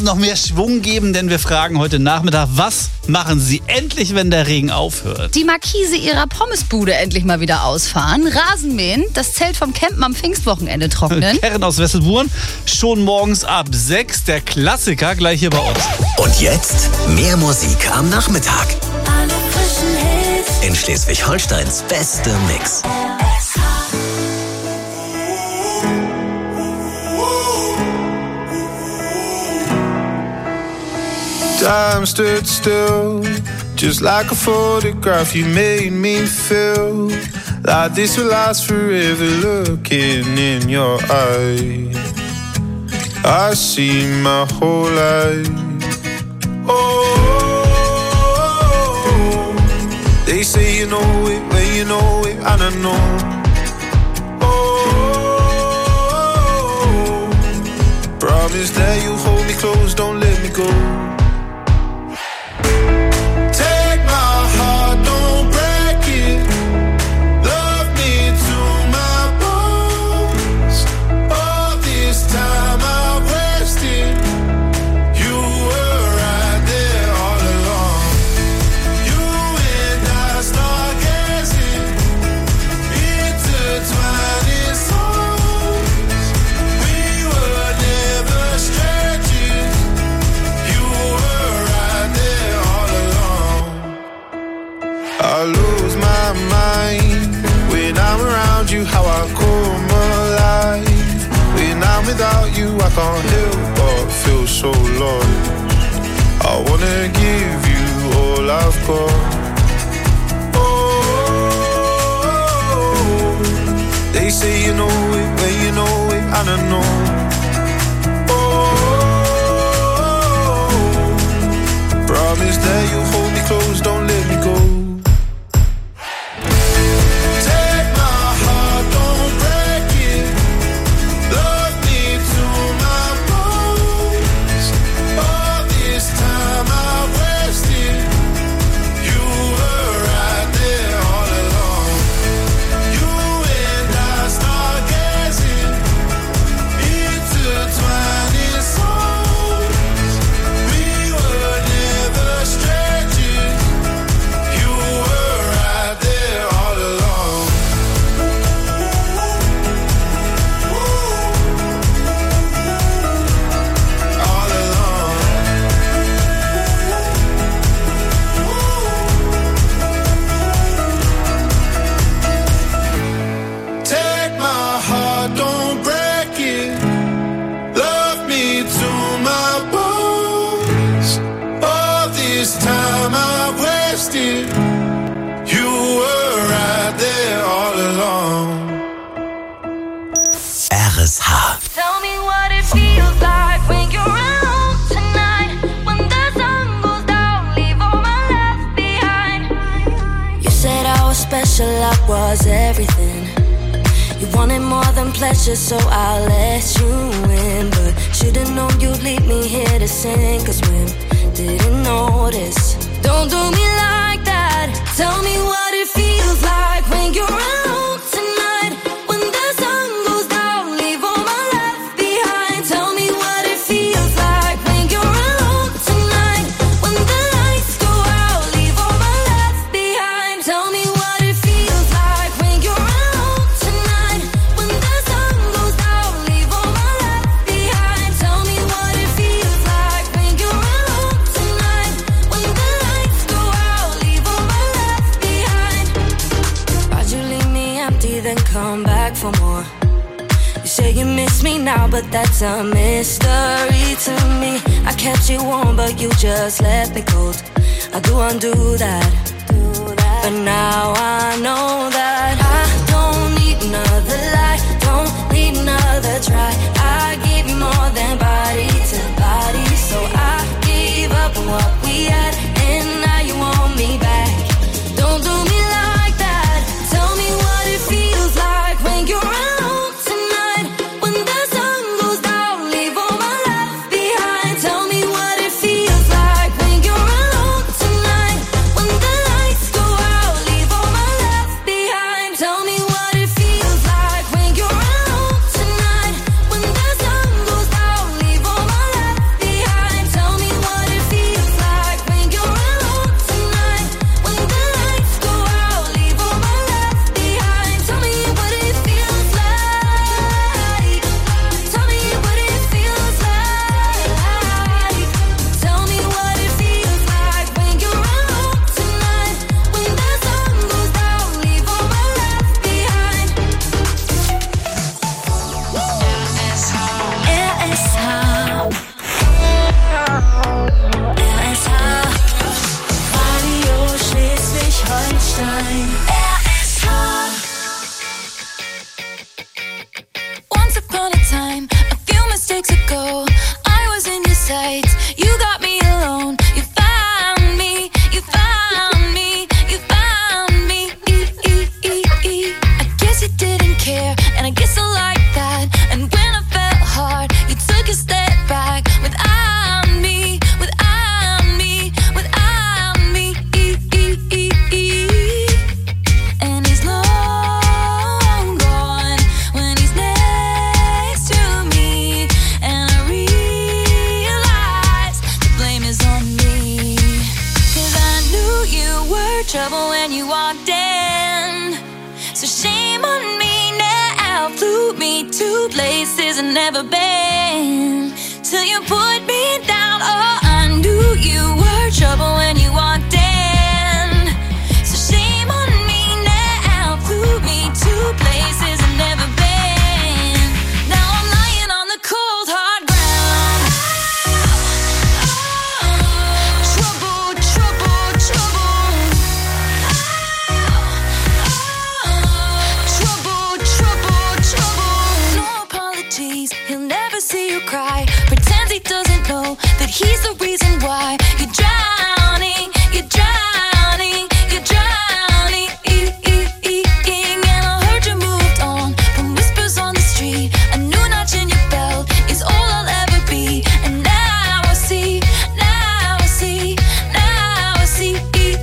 Herzen noch mehr Schwung geben, denn wir fragen heute Nachmittag, was machen Sie endlich, wenn der Regen aufhört? Die Markise ihrer Pommesbude endlich mal wieder ausfahren, Rasenmähen, das Zelt vom Campen am Pfingstwochenende trocknen. Karen aus Wesselburen, schon morgens ab 6, der Klassiker gleich hier bei uns. Und jetzt mehr Musik am Nachmittag. Alle frischen Hits. In Schleswig-Holsteins beste Mix. Time stood still, just like a photograph. You made me feel like this will last forever. Looking in your eyes, I see my whole life. Oh, they say you know it when you know it, and I know. Oh, promise that you hold me close, don't let me go. I lose my mind when I'm around you, how I come alive. When I'm without you, I can't help but feel so lost. I wanna give you all I've got. Oh, they say you know it when you know it, and I know. Oh, promise that you hold me close, don't let me go. I was everything. You wanted more than pleasure, so I let you in. But should've known you'd leave me here to sing. Cause when didn't notice. Don't do me like that. Tell me what it feels like when you're alone tonight. When the sun goes down, leave all my left behind. Tell me what it feels like when you're alone tonight. When the lights go out, leave all my left behind. Tell me what come back for more. You say you miss me now, but that's a mystery to me. I kept you warm, but you just left me cold. I do undo that. But now I know that I don't need another lie, don't need another try. I give you more than body to body, so I gave up on what we had, and now you want me back. Don't do me like that. Tell me what it feels like when you're alone tonight. When the sun goes down, leave all my left behind. Tell me what it feels like when you're alone tonight. When the lights go out, leave all my left behind. Tell me what it feels like when you're alone tonight. When the two places I've never been. Till you put me down. Oh, I knew you were trouble when you walked in. So shame on me now. Flew me to places I've never been. Now I'm lying on the cold hard ground. Trouble, trouble, trouble. Trouble, trouble, trouble. No apologies, he'll never see you cry. Pretends he doesn't know that he's the reason why you're drowning, you're drowning, you're drowning. And I heard you moved on from whispers on the street. A new notch in your belt is all I'll ever be. And now I see, now I see, now I see.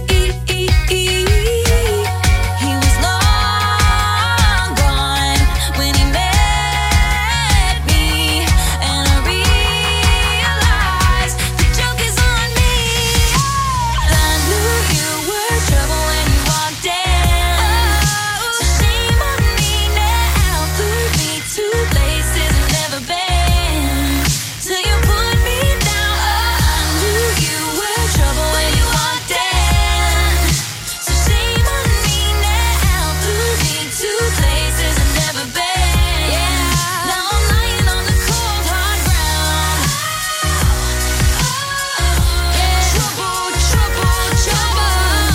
He was long gone when he met me, and I realized the joke is on me. I knew you were trouble when you walked in. So shame on me now. Flew me to places I've never been. Till you put me down. I knew you were trouble when you walked in. So shame on me now. Flew me to places I've never been. Now I'm lying on the cold hard ground. Trouble, trouble, trouble.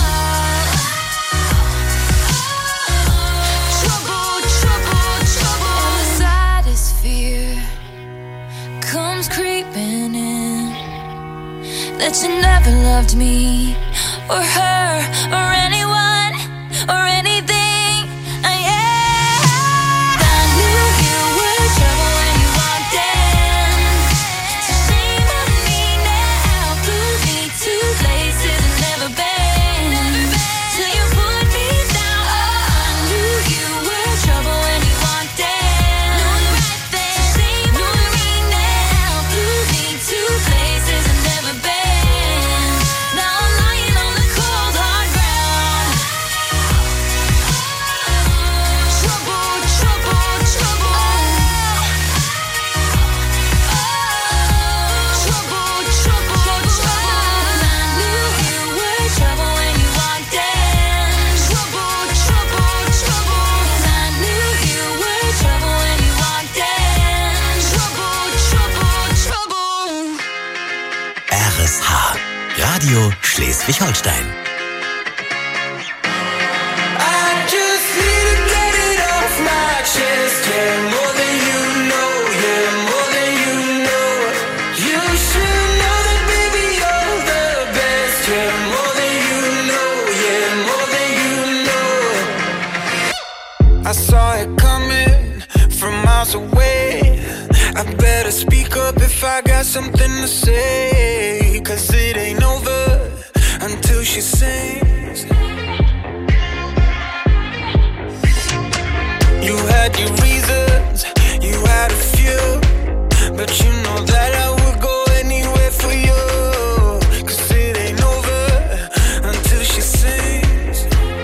Trouble, trouble, trouble. And the saddest fear comes creeping in, that you never loved me or her or anyone or anything. I knew you were trouble when you walked in. So shame on me now. Flew me to places I've never been. Till you put me down. I knew you were trouble when you walked in. So shame on me now. Flew me to places I've never been. Now I'm lying on the cold hard ground. Trouble, trouble, trouble. Trouble, trouble, trouble. I knew you were trouble when you walked in. Trouble, trouble, trouble. I knew you were trouble when you walked in. Trouble, trouble, trouble. RSH. Radio Schleswig-Holstein. I just need to get it off my chest. Yeah, more than you know. Yeah, more than you know. You should know that, baby, you're the best. Yeah, more than you know. Yeah, more than you know. I saw it coming from miles away. I better speak up if I got something to say. 'Cause it ain't over until she sings. You had your reasons, you had a few, but you know that I would go anywhere for you. 'Cause it ain't over until she sings.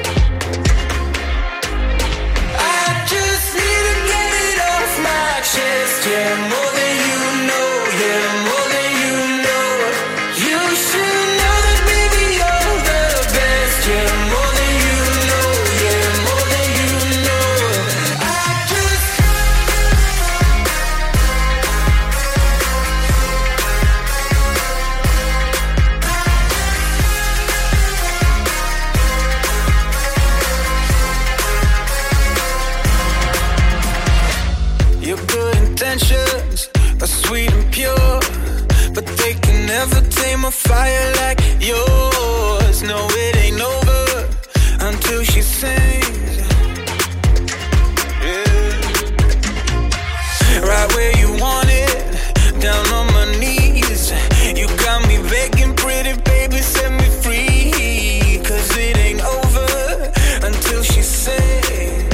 I just need to get it off my chest. Yeah, more than you know. Yeah, more than you know. You should know that, baby, you're the best. Yeah, more than you know. Yeah, more than you know. I just your good intentions are sweet and pure, but they can never tame a fire like yours. No, it ain't over until she sings. Yeah. Right where you want it, down on my knees. You got me begging, pretty baby, set me free. 'Cause it ain't over until she sings.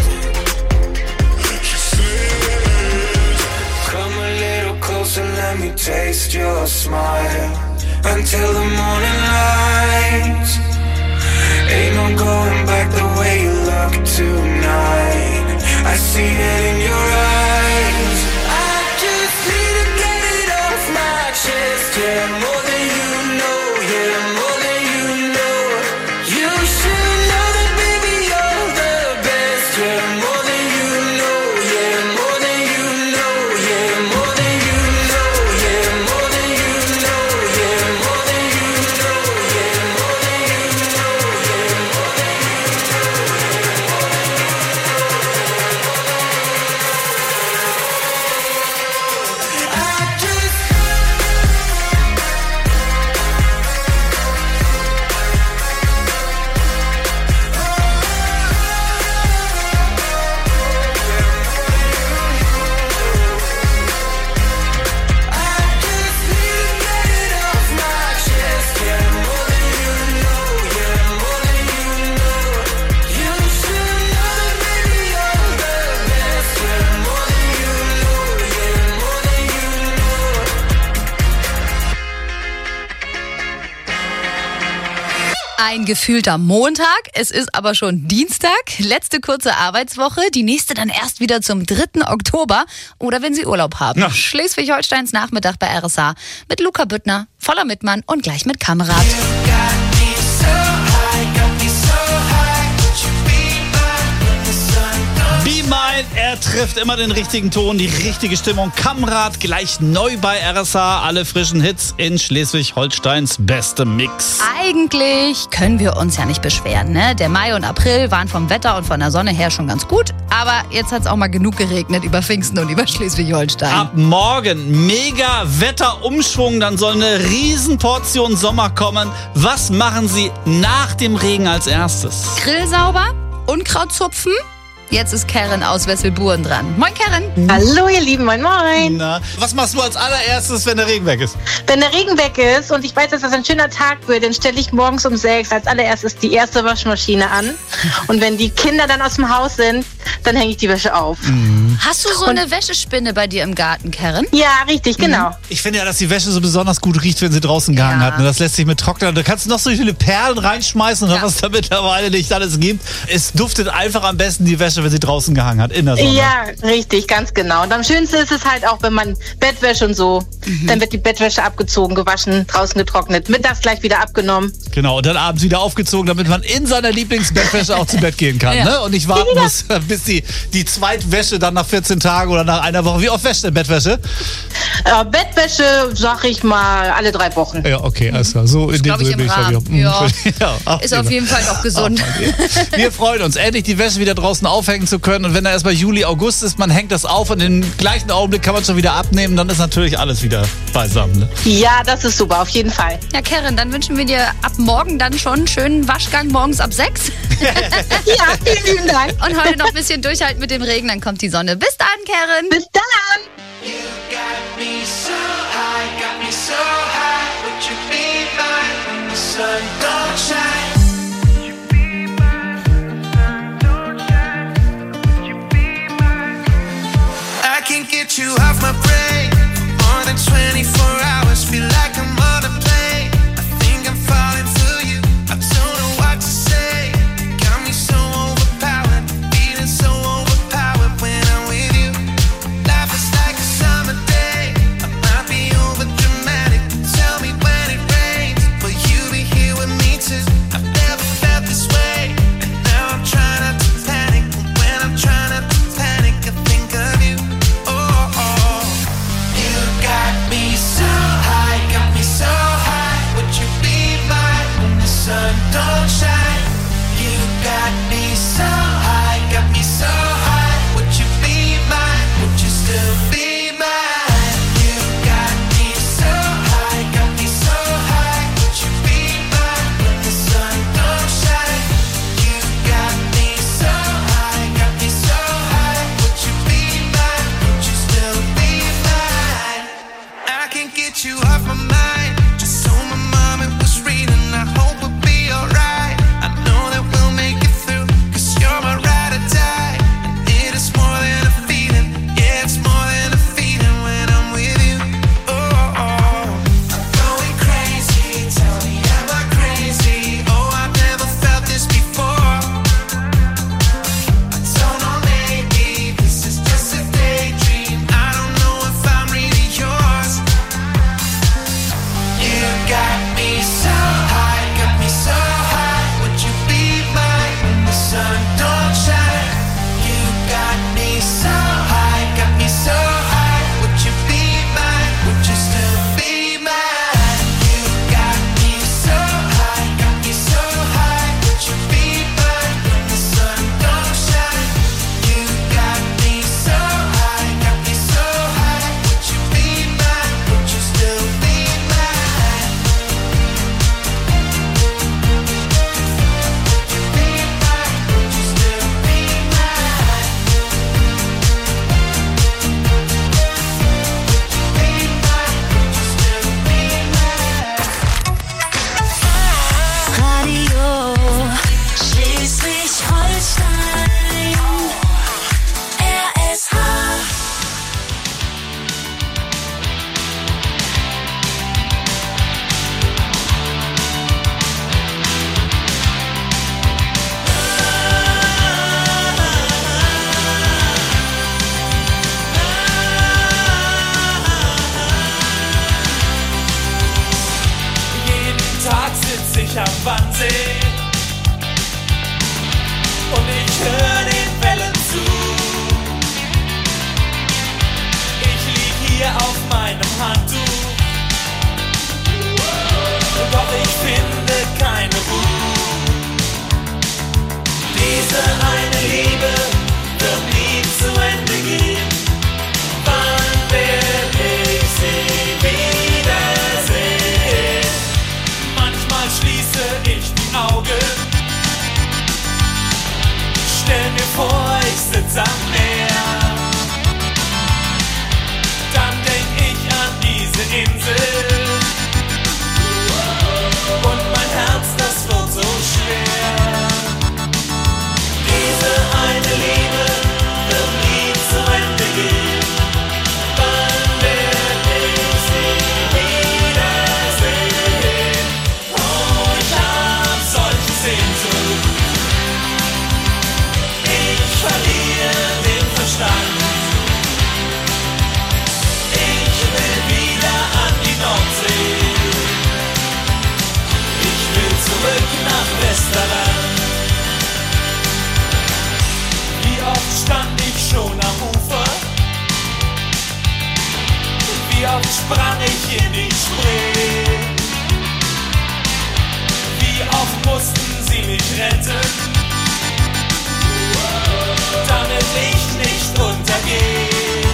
Come a little closer, let me taste your smile. Until the morning light. Ain't no going back the way you look tonight. I see it in your eyes. dreams. I just need to get it off my chest. Yeah, more than you know. Yeah, more than you know. You should know that, baby, you're the best. Yeah, more than you know. Yeah, more than you know. Yeah, more than you know. Yeah, more than you know. Yeah, more than you know. Yeah, more than you know. Yeah, more than Ein gefühlter Montag, es ist aber schon Dienstag, letzte kurze Arbeitswoche, die nächste dann erst wieder zum 3. Oktober oder wenn Sie Urlaub haben. Ja. Schleswig-Holsteins Nachmittag bei RSH mit Luca Büttner, Voller Mittmann und gleich mit Kamerad. Be Mine, er trifft immer den richtigen Ton, die richtige Stimmung. Kamerad gleich neu bei RSH, alle frischen Hits in Schleswig-Holsteins beste Mix. Eigentlich können wir uns ja nicht beschweren, ne? Der Mai und April waren vom Wetter und von der Sonne her schon ganz gut, aber jetzt hat es auch mal genug geregnet über Pfingsten und über Schleswig-Holstein. Ab morgen mega Wetterumschwung, dann soll eine Riesenportion Sommer kommen. Was machen Sie nach dem Regen als erstes? Grill sauber, Unkraut zupfen. Jetzt ist Karen aus Wesselburen dran. Moin Karen. Hallo ihr Lieben, moin moin. Na, was machst du als allererstes, wenn der Regen weg ist? Wenn der Regen weg ist und ich weiß, dass das ein schöner Tag wird, dann stelle ich morgens um 6 als allererstes die erste Waschmaschine an. Und wenn die Kinder dann aus dem Haus sind, dann hänge ich die Wäsche auf. Hast du so eine Wäschespinne bei dir im Garten, Karen? Ja, richtig, genau. Ich finde ja, dass die Wäsche so besonders gut riecht, wenn sie draußen gehangen Ja. hat. Und das lässt sich mit Trockner. Da kannst du noch so viele Perlen reinschmeißen oder Ja. was da mittlerweile nicht alles gibt. Es duftet einfach am besten die Wäsche, wenn sie draußen gehangen hat, in der Sonne. Ja, richtig, ganz genau. Und am schönsten ist es halt auch, wenn man Bettwäsche und so, dann wird die Bettwäsche abgezogen, gewaschen, draußen getrocknet, mittags gleich wieder abgenommen. Genau, und dann abends wieder aufgezogen, damit man in seiner Lieblingsbettwäsche auch zu Bett gehen kann. Ja. Ne? Und nicht warten muss, bis die Zweitwäsche dann nach 14 Tagen oder nach einer Woche. Wie oft wäscht denn Bettwäsche? Bettwäsche, sag ich mal, alle 3 Wochen. Ja, okay, alles klar. So in glaub dem ich, im bin Rahmen. auch. Ja. Ach, Ist auf jeden Fall noch gesund. Wir freuen uns, endlich die Wäsche wieder draußen aufhängen zu können. Und wenn da erst mal Juli, August ist, man hängt das auf und im gleichen Augenblick kann man schon wieder abnehmen, dann ist natürlich alles wieder beisammen. Ne? Ja, das ist super, auf jeden Fall. Ja, Karen, dann wünschen wir dir ab morgen dann schon einen schönen Waschgang morgens ab 6. Ja, vielen lieben Dank. Und heute noch ein bisschen durchhalten mit dem Regen, dann kommt die Sonne. Bis dann, Karen. Bis dann. I can't get you off my brain for more than 24 hours. Feel like I'm on a plane. I think I'm falling for you. I don't know what to say. Got me so overpowered, feeling so overpowered when I'm with you. Life is like a summer day. I might be over dramatic. Tell me when it rains, will you be here with me too? I've never felt this way, and now I'm trying not to panic. But when I'm trying not to panic, I think of you. Oh, you got me so me so high, got me so high. Would you be mine when the sun don't shine? You got me so high, got me so high. Would you be mine? Would you still be mine? You got me so high, got me so high. Would you be mine when the sun don't shine? You got me so high, got me so high. Would you be mine? Would you still be mine? Would you be mine? Would you still be mine? Radio Schleswig-Holstein. RSH. Jeden Tag sitz ich am Wannsee und ich hör den Wellen zu. Ich lieg hier auf meinem Handtuch, doch ich finde keine Ruhe. Diese eine Liebe wird nie zu Ende gehen. Wann werd ich sie wiedersehen? Manchmal schließe ich die Augen, stell mir vor, ich sitz am Meer. Dann denk ich an diese Insel und mein Herz, das wird so schwer. Diese eine Liebe wird nie zu Ende gehen. Wann werd ich sie wiedersehen? Oh, ich hab solche Sehnsucht. Ich verliere den Verstand. Ich will wieder an die Nordsee. Ich will zurück nach Westerland. Wie oft stand ich schon am Ufer? Wie oft sprang ich in die Spree? Wie oft mussten sie mich retten, damit ich nicht untergehe.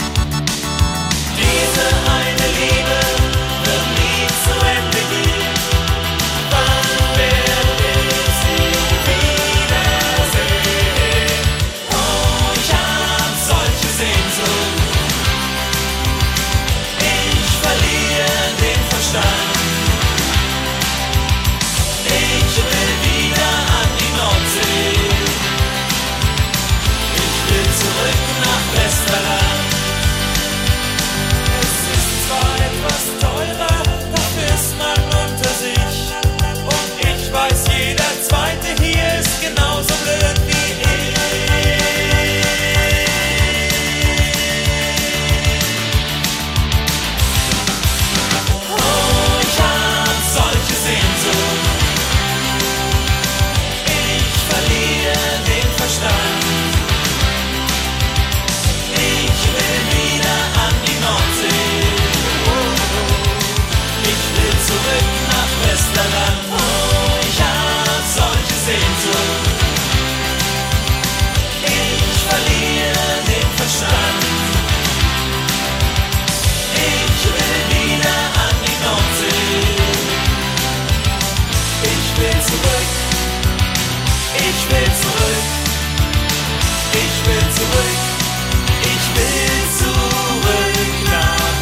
Diese eine Liebe wird nie zu Ende gehen. Wann werd ich sie wiedersehen? Oh, ich hab solche Sehnsucht. Ich verliere den Verstand. Ich will wieder an die Nordsee. Ich will zurück nach Westerland. Es ist zwar etwas teurer, dafür ist man unter sich. Und ich weiß, jeder Zweite hier ist genauso blöd wie ich. Oh, ich hab solche Sehnsucht. Ich verliere den Verstand. Ich will wieder an die Nordsee. Ich will zurück nach Westerland. Oh, ich hab solche Sehnsucht. Ich verliere den Verstand. Ich will wieder an die Nordsee. Ich will zurück. Ich will zurück. Ich will zurück. Ich will zurück nach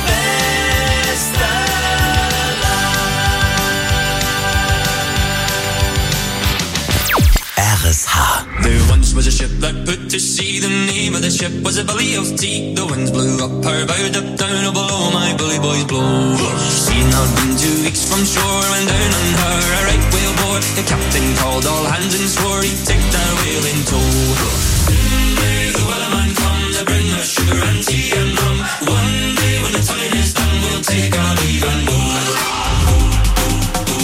Westerland. RSH. There once was a ship that put to sea. The name of the ship was a Billy of Tea. The winds blew up her bow, up down, oh below my bully boys blow. She'd not been 2 weeks from shore when down on her a right whale bore. The captain called all hands and swore he'd take that whale in tow. May the wellerman come to bring us sugar and tea and rum. One day when the time is done, we'll take our leave and go.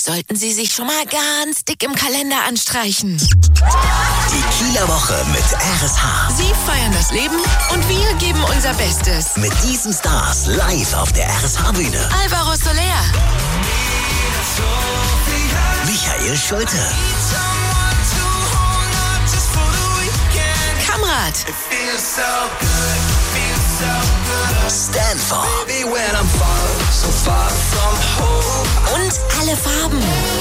sollten Sie sich schon mal ganz dick im Kalender anstreichen. Die Kieler Woche mit RSH. Sie feiern das Leben und wir geben unser Bestes. Mit diesen Stars live auf der RSH-Bühne. Alvaro Soler, Michael Schulte, Kamrat, Stanford und alle Farben.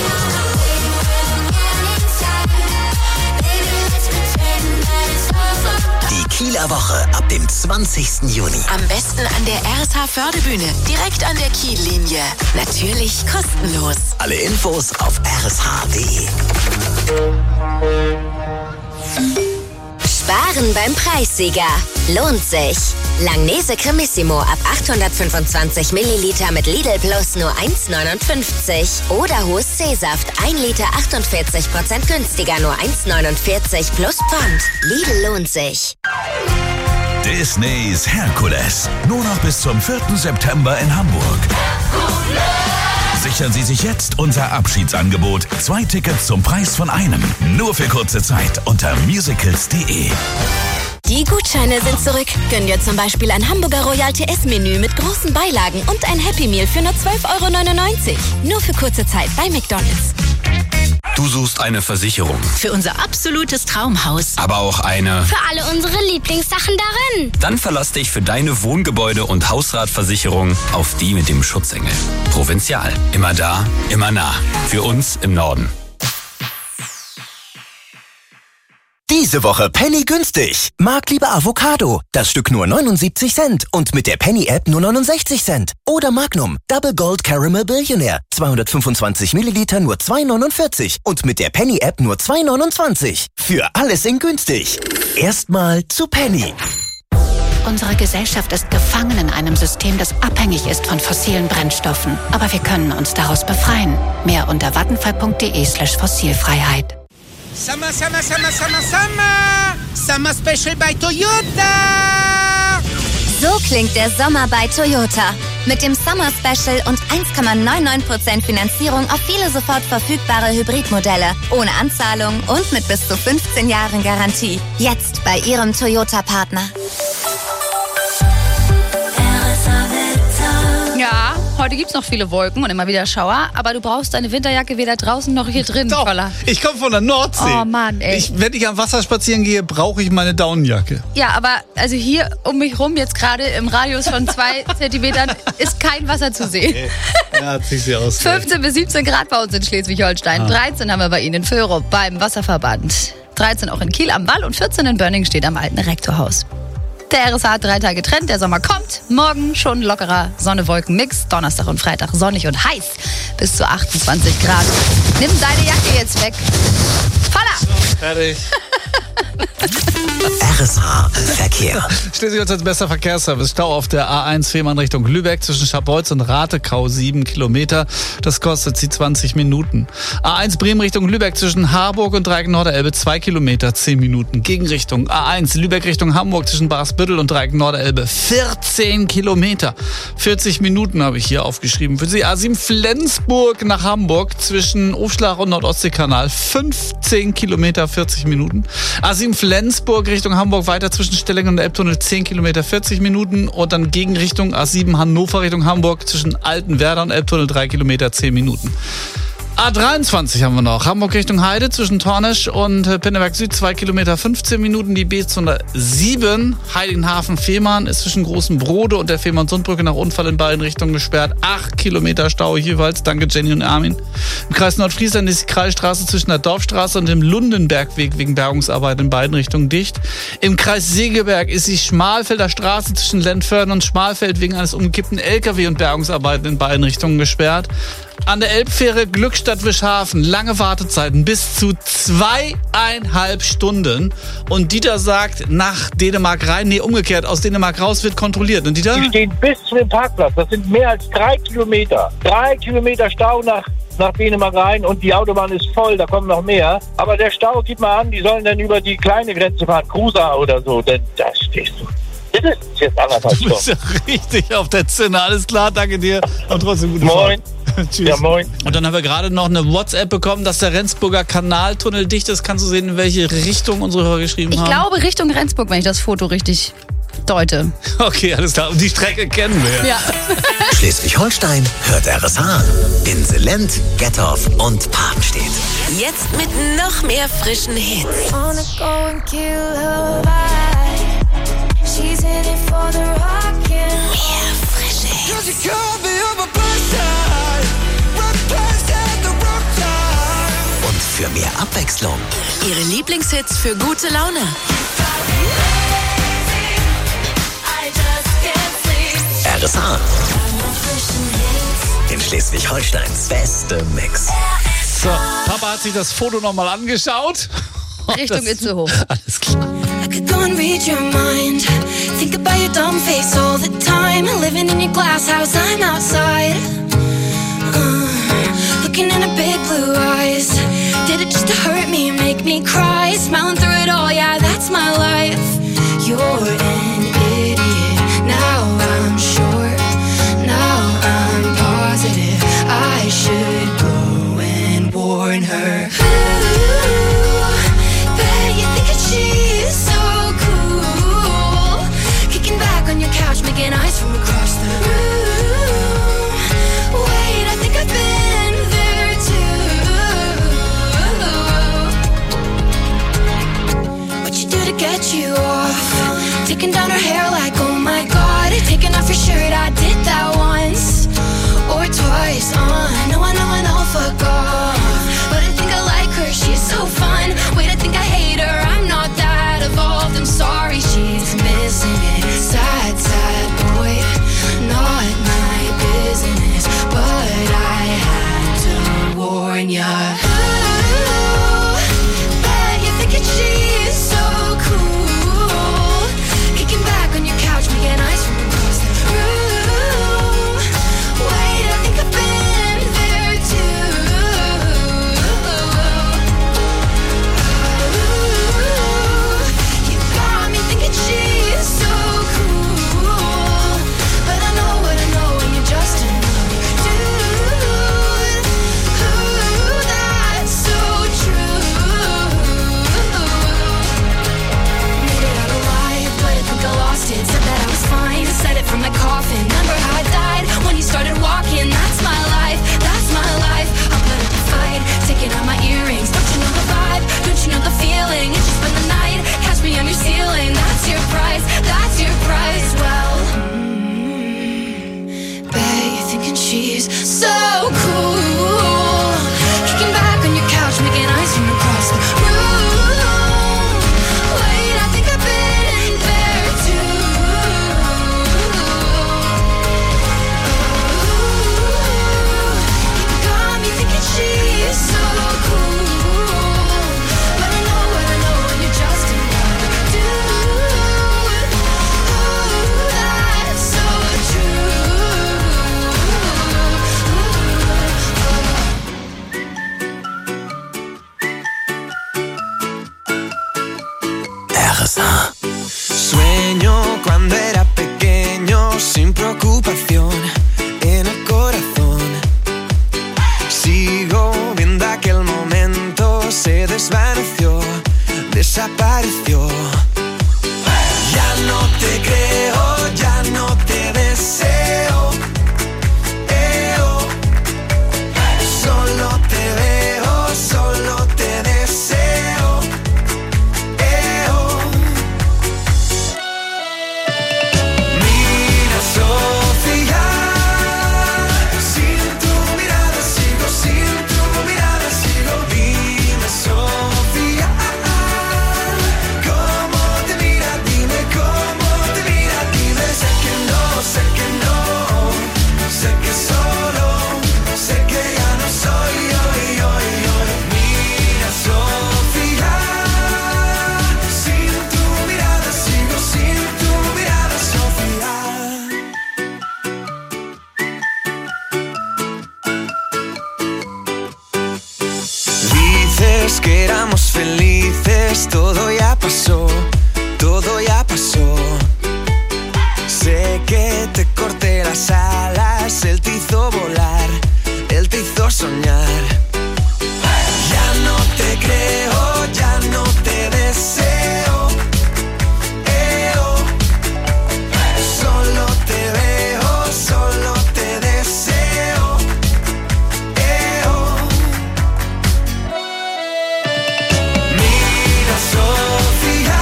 Die Kieler Woche ab dem 20. Juni. Am besten an der RSH Förderbühne, direkt an der Kiellinie. Natürlich kostenlos. Alle Infos auf rsh.de. Sparen beim Preissieger. Lohnt sich. Langnese Cremissimo ab 825 Milliliter mit Lidl Plus nur 1,59. Oder Hohes C-Saft 1 Liter 48% günstiger, nur 1,49 plus Pfand. Lidl lohnt sich. Disneys Herkules. Nur noch bis zum 4. September in Hamburg. Sichern Sie sich jetzt unser Abschiedsangebot. 2 Tickets zum Preis von einem. Nur für kurze Zeit unter musicals.de. Die Gutscheine sind zurück. Gönn dir zum Beispiel ein Hamburger Royal TS-Menü mit großen Beilagen und ein Happy Meal für nur 12,99 €. Nur für kurze Zeit bei McDonald's. Du suchst eine Versicherung. Für unser absolutes Traumhaus. Aber auch eine... Für alle unsere Lieblingssachen darin. Dann verlass dich für deine Wohngebäude- und Hausratversicherung auf die mit dem Schutzengel. Provinzial. Immer da, immer nah. Für uns im Norden. Diese Woche Penny günstig. Marktliebe Avocado. Das Stück nur 79 Cent und mit der Penny-App nur 69 Cent. Oder Magnum Double Gold Caramel Billionaire. 225 Milliliter nur 2,49 und mit der Penny-App nur 2,29. Für alles in günstig. Erstmal zu Penny. Unsere Gesellschaft ist gefangen in einem System, das abhängig ist von fossilen Brennstoffen. Aber wir können uns daraus befreien. Mehr unter vattenfall.de/Fossilfreiheit. Summer, summer, summer, summer, summer! Summer Special bei Toyota! So klingt der Sommer bei Toyota. Mit dem Summer Special und 1,99% Finanzierung auf viele sofort verfügbare Hybridmodelle. Ohne Anzahlung und mit bis zu 15 Jahren Garantie. Jetzt bei Ihrem Toyota-Partner. Ja, heute gibt's noch viele Wolken und immer wieder Schauer, aber du brauchst deine Winterjacke weder draußen noch hier drin, Voller. Ich komme von der Nordsee. Oh Mann, ey. Wenn ich am Wasser spazieren gehe, brauche ich meine Daunenjacke. Ja, aber also hier um mich rum, jetzt gerade im Radius von 2 Zentimetern, ist kein Wasser zu sehen. Okay. Ja, zieh sie aus. 15 bis 17 Grad bei uns in Schleswig-Holstein. 13 haben wir bei Ihnen in Föhrup beim Wasserverband. 13 auch in Kiel am Wall und 14 in Bönning steht am alten Rektorhaus. Der RSH hat 3 Tage Trend, der Sommer kommt. Morgen schon lockerer Sonne-Wolken-Mix. Donnerstag und Freitag sonnig und heiß. Bis zu 28 Grad. Nimm deine Jacke jetzt weg. Voller! Fertig. RSH Verkehr. Schleswig-Holsteins bester Verkehrsservice. Stau auf der A1 Fehmarn Richtung Lübeck zwischen Scharbeutz und Ratekau 7 Kilometer. Das kostet sie 20 Minuten. A1 Bremen Richtung Lübeck zwischen Harburg und Dreieck-Norderelbe 2 Kilometer 10 Minuten. Gegenrichtung A1 Lübeck Richtung Hamburg zwischen Barsbüttel und Dreieck-Norderelbe 14 Kilometer. 40 Minuten habe ich hier aufgeschrieben. Für Sie A7 Flensburg nach Hamburg zwischen Aufschlag und Nordostseekanal 15 Kilometer 40 Minuten. A7 Flensburg Richtung Hamburg weiter zwischen Stellingen und Elbtunnel 10 Kilometer 40 Minuten und dann Gegenrichtung A7 Hannover Richtung Hamburg zwischen Altenwerder und Elbtunnel 3 Kilometer 10 Minuten. A23 haben wir noch. Hamburg Richtung Heide zwischen Tornesch und Pinneberg Süd 2 Kilometer 15 Minuten. Die B207 Heiligenhafen-Fehmarn ist zwischen Großen Brode und der Fehmarn-Sundbrücke nach Unfall in beiden Richtungen gesperrt. 8 Kilometer Stau jeweils. Danke Jenny und Armin. Im Kreis Nordfriesland ist die Kreisstraße zwischen der Dorfstraße und dem Lundenbergweg wegen Bergungsarbeit in beiden Richtungen dicht. Im Kreis Segeberg ist die Schmalfelder Straße zwischen Lentförden und Schmalfeld wegen eines umgekippten LKW und Bergungsarbeiten in beiden Richtungen gesperrt. An der Elbfähre Glückstadt-Wischhafen lange Wartezeiten bis zu 2,5 Stunden. Und Dieter sagt, nach Dänemark rein, nee, umgekehrt, aus Dänemark raus wird kontrolliert. Und Dieter? Die stehen bis zu dem Parkplatz. Das sind mehr als 3 Kilometer. 3 Kilometer Stau nach Dänemark rein und die Autobahn ist voll, da kommen noch mehr. Aber der Stau, gib mal an, die sollen dann über die kleine Grenze fahren, Cruza oder so, denn da stehst du. Das ist jetzt anderthalb Stunden. Du bist ja richtig auf der Zinne. Alles klar, danke dir. Und trotzdem gute Moin. Fahrt. Tschüss. Ja, moin. Und dann haben wir gerade noch eine WhatsApp bekommen, dass der Rendsburger Kanaltunnel dicht ist. Kannst du sehen, in welche Richtung unsere Hörer geschrieben Ich haben? glaube Richtung Rendsburg, wenn ich das Foto richtig deute. Okay, alles klar. Und die Strecke kennen wir. Ja. Schleswig-Holstein hört RSH. In Selent, Gettorf und Papenstedt. Jetzt mit noch mehr frischen Hits. Wanna go and kill her vibe. She's in it for the rockin'. Mehr frische Hits. Und für mehr Abwechslung Ihre Lieblingshits für gute Laune. RSH. In Schleswig-Holsteins beste Mix. So, Papa hat sich das Foto nochmal angeschaut. Richtung Itzehoe. Alles klar. I could go and read your mind. Think about your dumb face all the time. Living in your glass house, I'm outside. Looking in her big blue eyes. Did it just to hurt me and make me cry? Smiling through it all, yeah, that's my life. You're an idiot. Now I'm sure. Now I'm positive. I should go and warn her. Bet you think that she's so cool. Kicking back on your couch, making eyes from across the room. Wait, I think I've been there too. What you do to get you off? Taking down her hair like, oh my god. Taking off your shirt, I did that once or twice. I know, fuck off. But I think I like her, she's so fun. Wait, I think I hate her, I'm not that evolved. I'm sorry, she's missing it. Sad, sad boy, not my business. But I had to warn ya. Ooh, bet you think that she's so cool. Kicking back on your couch, making eyes from across the room. Wait, I think I've been there too. You got me thinking she's so cool. But I know what I know, and you're just another dude. Ooh, that's so true. Made it out alive, but I think I lost it. Said that I was fine, said it from my coffin. Remember how I died when you started walking? That's my life, that's my life. I'll put up a fight, taking out my earrings. Don't you know the vibe? Don't you know the feeling? It's just been the night, catch me on your ceiling. That's your price, that's your price. Well, bet you're thinking she's so cool. Kicking back on your couch, making eyes from across the room. Wait, I think I've been there too. You got me thinking she's so cool. But I know what I know, and you're just another dude. Ooh, that's so RSH. Sueño cuando era pequeño, sin preocupación en el corazón. Sigo viendo aquel momento, se desvaneció, desapareció. Ya no te creo, ya no te deseo. Solo te veo, solo te deseo. Mira, Sofía, sin tu mirada sigo, sin tu mirada sigo. Dime, Sofía, cómo te mira, dime cómo te mira, dime. Sé que no, sé que solo, sé que ya no soy yo. Mira, Sofía, sin tu mirada sigo, sin tu mirada, Sofía. Dices que éramos felices, todo ya pasó, todo ya pasó. Sé que te corté las alas, él te hizo volar, soñar. Ya no te creo, ya no te deseo. Solo te veo, solo te deseo. Mira, Sofía,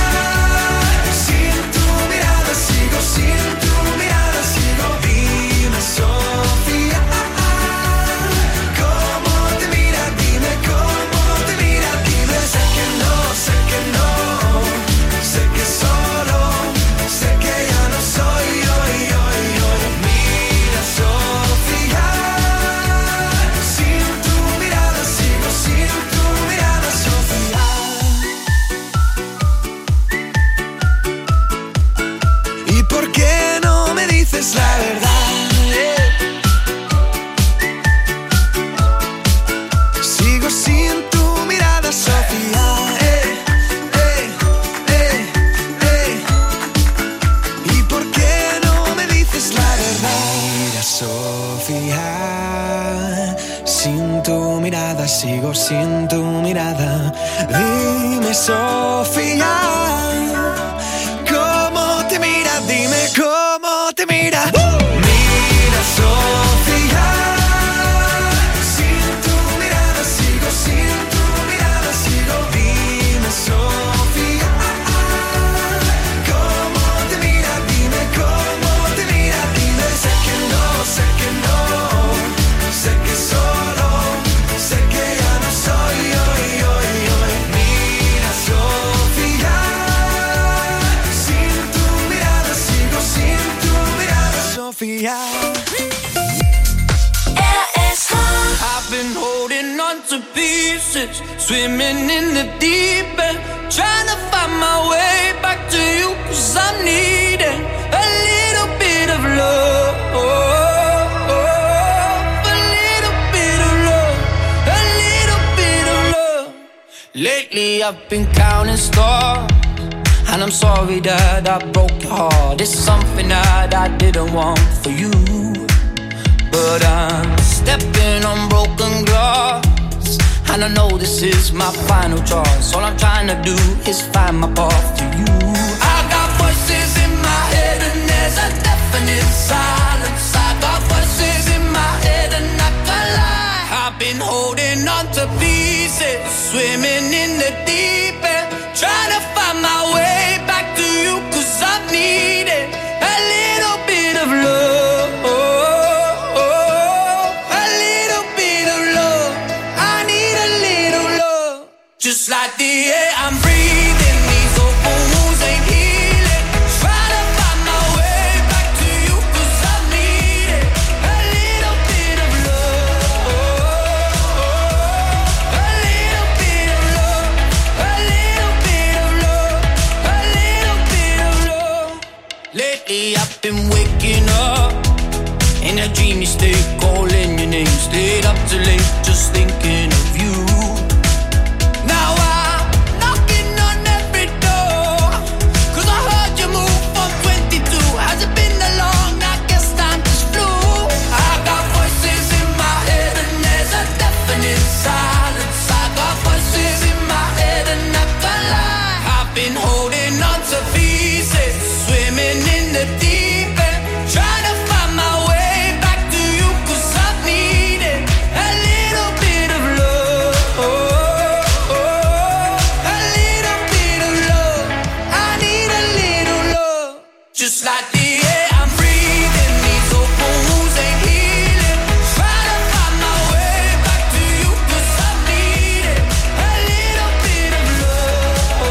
sin tu mirada sigo, sin tu mirada sigo. Dime, Sofía, ¿cómo te mira? Dime cómo te mira. Dime, sé que no, sé que no, sé que solo, sé que ya no soy hoy. Mira, Sofía, sin tu mirada sigo, sin tu mirada, Sofía. ¿Y por qué no me dices la verdad? Sigo sin tu mirada, Sofía. ¿Y por qué no me dices la verdad? Mira, Sofía, sin tu mirada sigo, sin tu mirada. Dime, Sofía, ¿cómo te mira? Dime cómo te mira. Mira, Sofía, sin tu mirada sigo, sin tu mirada sigo. Dime, Sofía, ¿cómo te mira? Dime cómo te mira. Dime, sé que no, sé que no, sé que solo, sé que ya no soy hoy. Mira, Sofía, sin tu mirada sigo, sin tu mirada, Sofía. I've been holding on to pieces, swimming in the deep end, trying to find my way back to you, 'cause I'm needing a little bit of love, a little bit of love, a little bit of love. Lately I've been counting stars, and I'm sorry that I broke your heart. It's something that I didn't want for you, but I'm stepping on broken glass, and I know this is my final choice. All I'm trying to do is find my path to you. I got voices in my head and there's a definite silence. I got voices in my head and I can't lie. I've been holding on to pieces, swimming in the deep end, trying to find my way back to you, 'cause I'm needing a little bit of love, a little bit of love. I need a little love, just like the air I'm breathing. These open wounds ain't healing. Trying to find my way back to you, 'cause I'm needing a little bit of love, a little bit of love, a little bit of love, a little bit of love. Lately I've been waking up in a dreamy state, calling your name, stayed up too late, just thinking of you. Now I'm knocking on every door, 'cause I heard you move from 22. Has it been that long? I guess time just flew. I got voices in my head and there's a definite silence. I got voices in my head and I can't lie. I've been holding on to pieces, swimming in the deep end, trying to find my way back to you, 'cause I've needed a little bit of love, a little bit of love. I need a little love, just like the air I'm breathing. These open wounds ain't healing. Trying to find my way back to you, 'cause I've needed a little bit of love,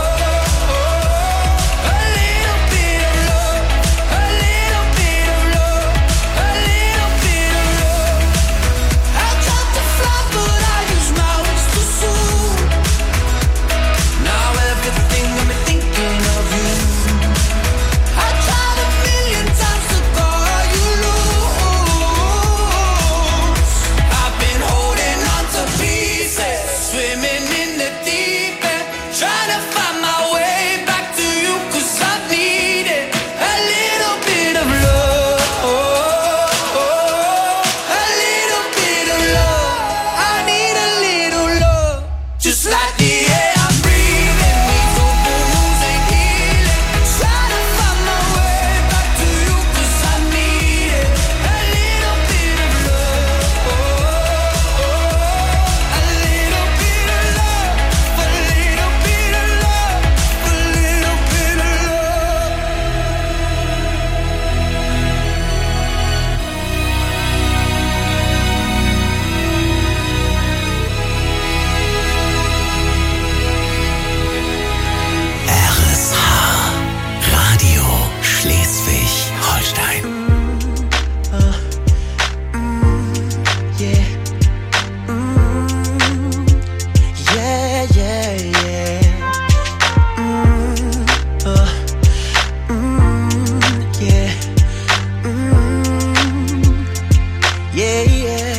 a little bit of love, a little bit of love, a little bit of love. I tried to fly but I used my wings too soon. Now everything got me thinking of you. I try to just like the air I'm breathing. Need for booze and healing. Try to find my way back to you 'cause I need it. A little bit of love, a little bit of love, a little bit of love, a little bit of love. RSH Radio Schleswig-Holstein. Yeah. Yeah, yeah, yeah. Yeah. Yeah, yeah.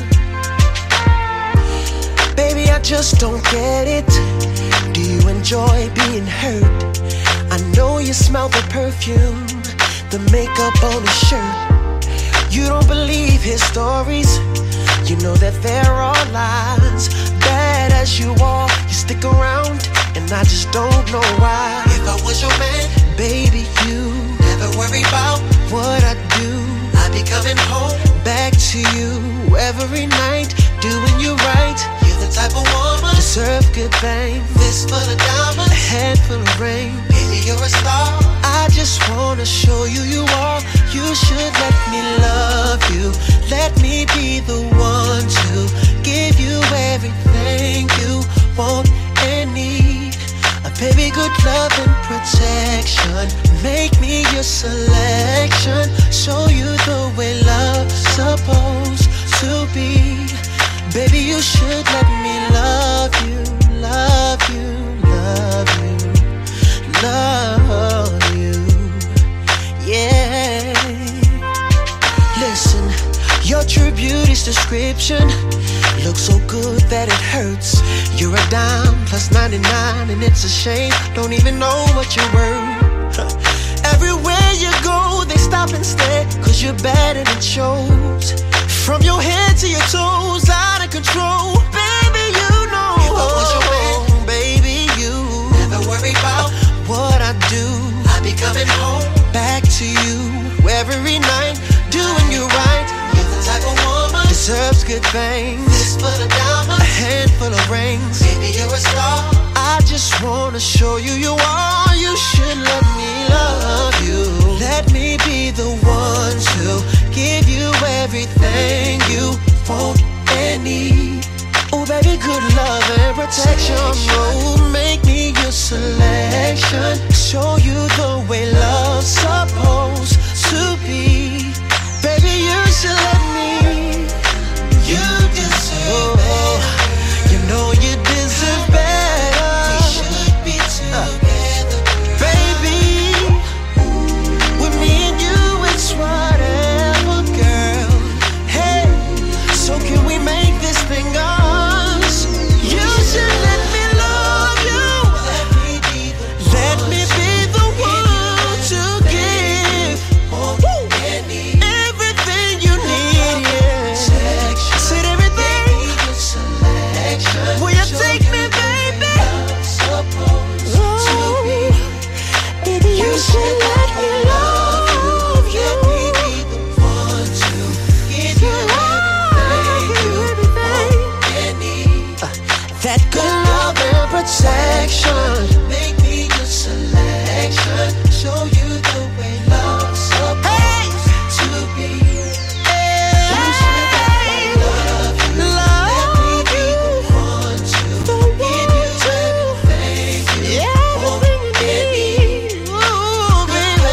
Baby, I just don't get it. Do you enjoy being hurt? I know you smell the perfume, the makeup on his shirt. You don't believe his stories. You know that there are lies. Bad as you are, you stick around, and I just don't know why. If I was your man, baby, you never worry about what I do. I'd be coming home back to you every night, doing you right. You're the type of woman deserve good things. Fist full of diamonds, a head full of rain. Baby, you're a star. I just wanna show you you are. You should let me love you. Let me be the one to give you everything you want and need. Baby, good love and protection. Make me your selection. Show you the way love's supposed to be. Baby, you should let me love you, love you, love you, love you. Yeah. Listen, your true beauty's description looks so good that it hurts. You're a dime plus 99 and it's a shame. Don't even know what you're worth. Everywhere you go, they stop and stare, 'cause you're bad and it shows. From your head to your toes, out of control. Baby, you know. If I was your man, baby, you never worry about what I do. I'd be coming home back to you every night, doing you right. You're the type of woman deserves good things. Fist full of diamonds, a handful of rings. Baby, you're a star. I just wanna show you you are. You should let me love you. Let me be the one to give you everything you want and need. Oh, baby, good love and protection. Oh, make me your selection. Show you the way love's supposed to be. Baby, you should let me. You deserve better. You know you deserve better. We should be together, baby. With me and you, it's whatever, girl. Hey, so can we make this thing us? You should let me love you. Let me be the one to give everything you need. Yeah. Said everything. Will you take me, baby? Ooh, baby, you should let me love you. Let me be the one to give you everything you want and need. That good love and protection. Make me your selection. Show you the way love's supposed to be. You should let me love you. Let me be the one to give you everything you want and need. Ooh, baby.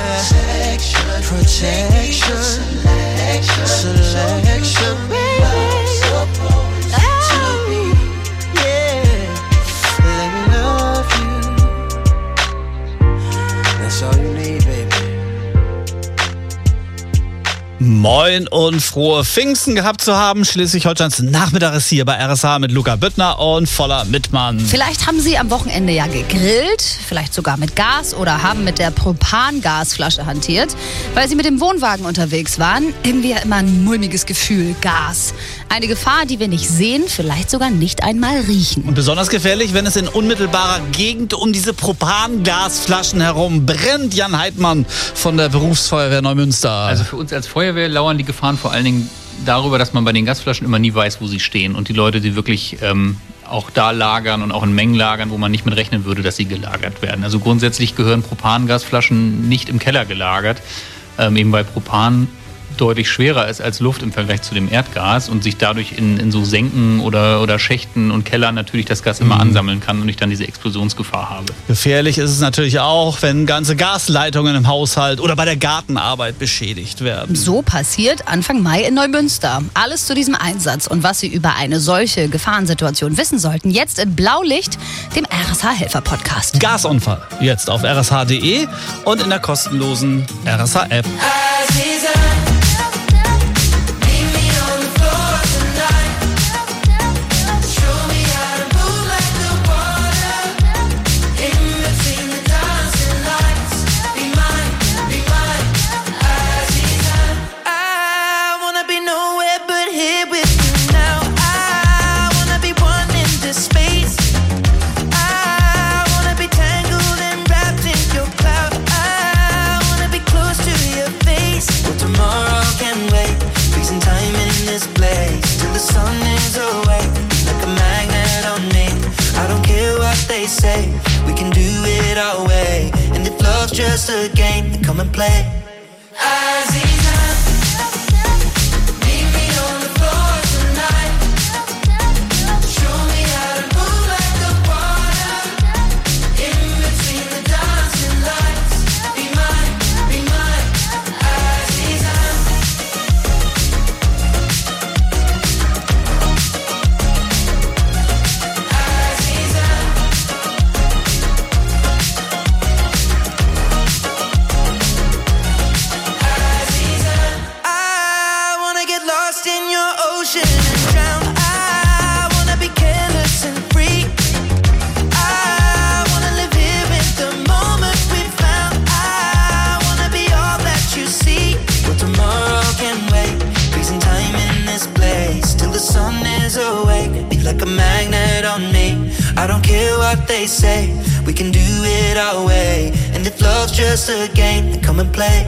Protection, selection, baby. Yeah, let me love you. That's all you Moin und frohe Pfingsten gehabt zu haben. Schleswig-Holsteins Nachmittag ist hier bei RSH mit Luca Büttner und Voller Mittmann. Vielleicht haben Sie am Wochenende ja gegrillt, vielleicht sogar mit Gas oder haben mit der Propangasflasche hantiert, weil Sie mit dem Wohnwagen unterwegs waren. Irgendwie ja immer ein mulmiges Gefühl, Gas. Eine Gefahr, die wir nicht sehen, vielleicht sogar nicht einmal riechen. Und besonders gefährlich, wenn es in unmittelbarer Gegend um diese Propangasflaschen herum brennt. Jan Heidmann von der Berufsfeuerwehr Neumünster. Also für uns als Feuerwehr lauern die Gefahren vor allen Dingen darüber, dass man bei den Gasflaschen immer nie weiß, wo sie stehen. Und die Leute, die wirklich auch da lagern und auch in Mengen lagern, wo man nicht mit rechnen würde, dass sie gelagert werden. Also grundsätzlich gehören Propangasflaschen nicht im Keller gelagert, eben weil Propan deutlich schwerer ist als Luft im Vergleich zu dem Erdgas und sich dadurch in so Senken oder Schächten und Kellern natürlich das Gas immer ansammeln kann und ich dann diese Explosionsgefahr habe. Gefährlich ist es natürlich auch, wenn ganze Gasleitungen im Haushalt oder bei der Gartenarbeit beschädigt werden. So passiert Anfang Mai in Neumünster. Alles zu diesem Einsatz und was Sie über eine solche Gefahrensituation wissen sollten, jetzt in Blaulicht, dem RSH-Helfer-Podcast. Gasunfall, jetzt auf rsh.de und in der kostenlosen RSH-App. Say we can do it our way, and if love's just a game, then come and play. I don't care what they say, we can do it our way, and if love's just a game, then come and play.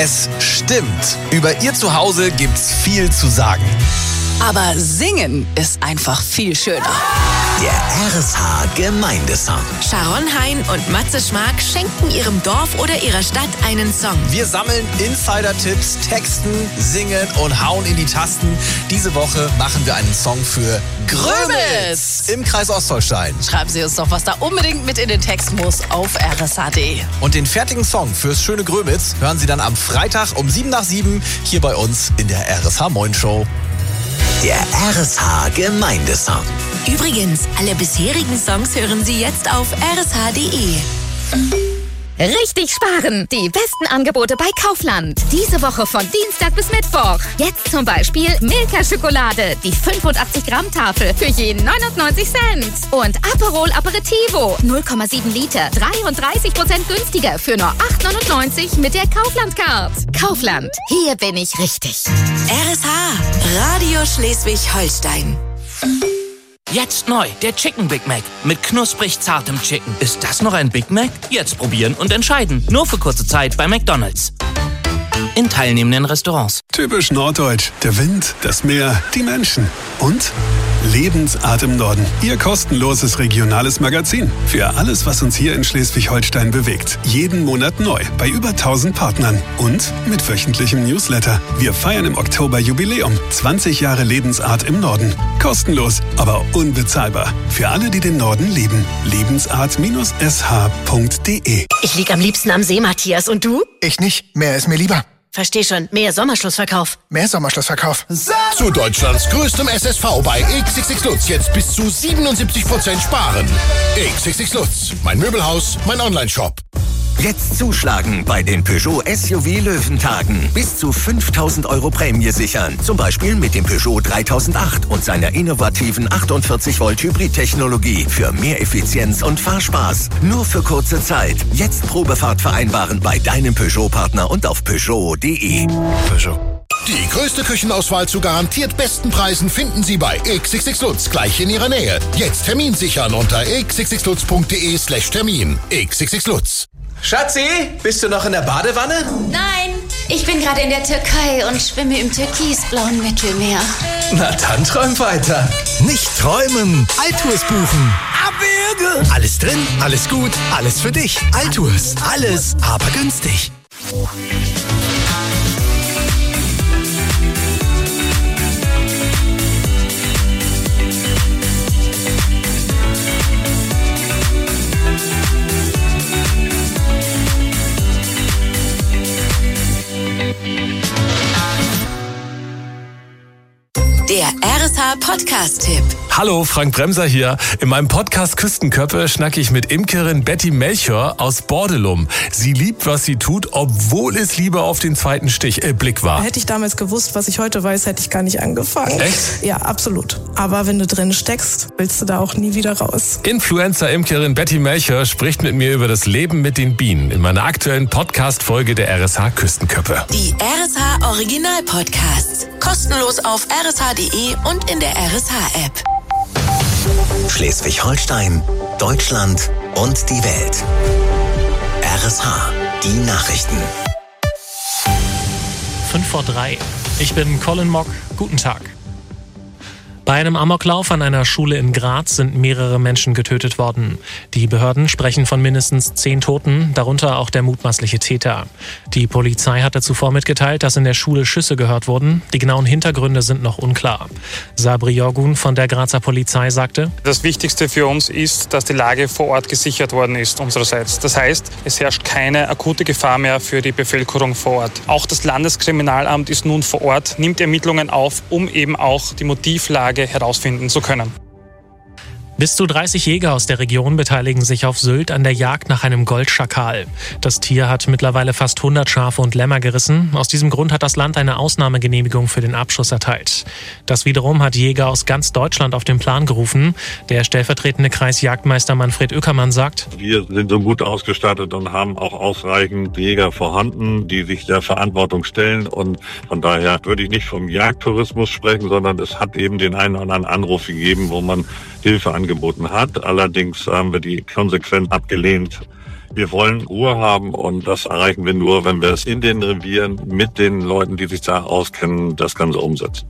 Es stimmt. Über ihr Zuhause gibt's viel zu sagen. Aber singen ist einfach viel schöner. Der RSH-Gemeindesong. Sharon Hein und Matze Schmark schenken ihrem Dorf oder ihrer Stadt einen Song. Wir sammeln Insider-Tipps, texten, singen und hauen in die Tasten. Diese Woche machen wir einen Song für Grömitz im Kreis Ostholstein. Schreiben Sie uns doch, was da unbedingt mit in den Text muss auf rsh.de. Und den fertigen Song fürs schöne Grömitz hören Sie dann am Freitag um 7:07 hier bei uns in der RSH Moin Show. Der RSH-Gemeindesong. Übrigens, alle bisherigen Songs hören Sie jetzt auf rsh.de. Richtig sparen! Die besten Angebote bei Kaufland. Diese Woche von Dienstag bis Mittwoch. Jetzt zum Beispiel Milka-Schokolade, die 85 Gramm Tafel für je 99 Cent. Und Aperol Aperitivo, 0,7 Liter, 33% günstiger für nur 8,99 mit der Kaufland-Card. Kaufland, hier bin ich richtig. RSH, Radio Schleswig-Holstein. Jetzt neu, der Chicken Big Mac mit knusprig zartem Chicken. Ist das noch ein Big Mac? Jetzt probieren und entscheiden. Nur für kurze Zeit bei McDonald's. In teilnehmenden Restaurants. Typisch norddeutsch. Der Wind, das Meer, die Menschen. Und Lebensart im Norden. Ihr kostenloses regionales Magazin. Für alles, was uns hier in Schleswig-Holstein bewegt. Jeden Monat neu. Bei über 1000 Partnern. Und mit wöchentlichem Newsletter. Wir feiern im Oktober Jubiläum. 20 Jahre Lebensart im Norden. Kostenlos, aber unbezahlbar. Für alle, die den Norden lieben. Lebensart-sh.de. Ich lieg am liebsten am See, Matthias. Und du? Ich nicht. Meer ist mir lieber. Versteh schon. Mehr Sommerschlussverkauf. Mehr Sommerschlussverkauf. Zu Deutschlands größtem SSV bei XXX Lutz jetzt bis zu 77% sparen. XXX Lutz, mein Möbelhaus, mein Onlineshop. Jetzt zuschlagen bei den Peugeot SUV Löwentagen. Bis zu 5.000 € Prämie sichern. Zum Beispiel mit dem Peugeot 3008 und seiner innovativen 48-Volt-Hybrid-Technologie für mehr Effizienz und Fahrspaß. Nur für kurze Zeit. Jetzt Probefahrt vereinbaren bei deinem Peugeot-Partner und auf Peugeot.de. Peugeot. Die größte Küchenauswahl zu garantiert besten Preisen finden Sie bei XXX Lutz, gleich in Ihrer Nähe. Jetzt Termin sichern unter xxxlutz.de/Termin. XXX Lutz. Schatzi, bist du noch in der Badewanne? Nein, ich bin gerade in der Türkei und schwimme im türkisblauen Mittelmeer. Na dann träum weiter. Nicht träumen, Altours buchen. Abwürge. Alles drin, alles gut, alles für dich. Altours, alles, aber günstig. Der RSH-Podcast-Tipp. Hallo, Frank Bremser hier. In meinem Podcast Küstenköppe schnacke ich mit Imkerin Betty Melchior aus Bordelum. Sie liebt, was sie tut, obwohl es lieber auf den zweiten Blick war. Hätte ich damals gewusst, was ich heute weiß, hätte ich gar nicht angefangen. Echt? Ja, absolut. Aber wenn du drin steckst, willst du da auch nie wieder raus. Influencer-Imkerin Betty Melchior spricht mit mir über das Leben mit den Bienen in meiner aktuellen Podcast-Folge der RSH Küstenköppe. Die RSH Original-Podcasts. Kostenlos auf rsh.de und in der RSH-App. Schleswig-Holstein, Deutschland und die Welt. RSH, die Nachrichten. 5:03. Ich bin Colin Mock. Guten Tag. Bei einem Amoklauf an einer Schule in Graz sind mehrere Menschen getötet worden. Die Behörden sprechen von mindestens 10 Toten, darunter auch der mutmaßliche Täter. Die Polizei hatte zuvor mitgeteilt, dass in der Schule Schüsse gehört wurden. Die genauen Hintergründe sind noch unklar. Sabri Jorgun von der Grazer Polizei sagte: Das Wichtigste für uns ist, dass die Lage vor Ort gesichert worden ist unsererseits. Das heißt, es herrscht keine akute Gefahr mehr für die Bevölkerung vor Ort. Auch das Landeskriminalamt ist nun vor Ort, nimmt Ermittlungen auf, um eben auch die Motivlage herausfinden zu können. Bis zu 30 Jäger aus der Region beteiligen sich auf Sylt an der Jagd nach einem Goldschakal. Das Tier hat mittlerweile fast 100 Schafe und Lämmer gerissen. Aus diesem Grund hat das Land eine Ausnahmegenehmigung für den Abschuss erteilt. Das wiederum hat Jäger aus ganz Deutschland auf den Plan gerufen. Der stellvertretende Kreisjagdmeister Manfred Oeckermann sagt: Wir sind so gut ausgestattet und haben auch ausreichend Jäger vorhanden, die sich der Verantwortung stellen. Und von daher würde ich nicht vom Jagdtourismus sprechen, sondern es hat eben den einen oder anderen Anruf gegeben, wo man Hilfe angeboten hat. Allerdings haben wir die konsequent abgelehnt. Wir wollen Ruhe haben und das erreichen wir nur, wenn wir es in den Revieren mit den Leuten, die sich da auskennen, das Ganze umsetzen.